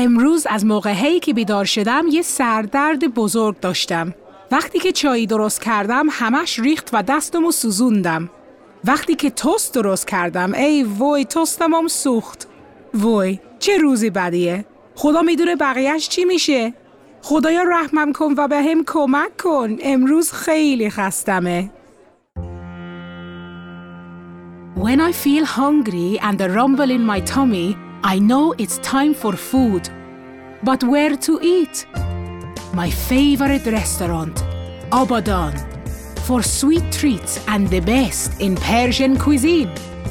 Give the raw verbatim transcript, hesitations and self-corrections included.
امروز از موقع هایی که بیدار شدم یه سردرد بزرگ داشتم. وقتی که چایی درست کردم همش ریخت و دستمو سوزوندم. وقتی که توست درست کردم ای وای توستمم سوخت. وای چه روزی بدیه. خدا میدونه بقیهش چی میشه. خدایا رحمم کن و به هم کمک کن. امروز خیلی خستمه. When I feel hungry and the rumble in my tummy, I know it's time for food. But where to eat? My favorite restaurant, Abadan, for sweet treats and the best in Persian cuisine.